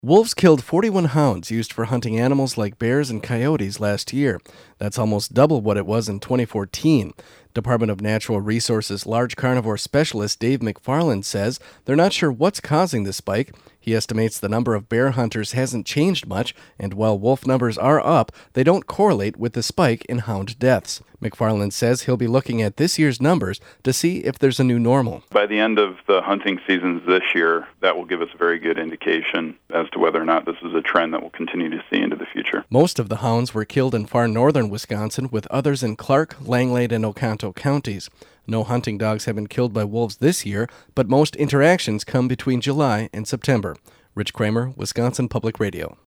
Wolves killed 41 hounds used for hunting animals like bears and coyotes last year. That's almost double what it was in 2014. Department of Natural Resources large carnivore specialist Dave McFarland says they're not sure what's causing the spike. He estimates the number of bear hunters hasn't changed much, and while wolf numbers are up, they don't correlate with the spike in hound deaths. McFarland says he'll be looking at this year's numbers to see if there's a new normal. By the end of the hunting seasons this year, that will give us a very good indication as to whether or not this is a trend that we'll continue to see into the future. Most of the hounds were killed in far northern Wisconsin, with others in Clark, Langlade, and Oconto counties. No hunting dogs have been killed by wolves this year, but most interactions come between July and September. Rich Kramer, Wisconsin Public Radio.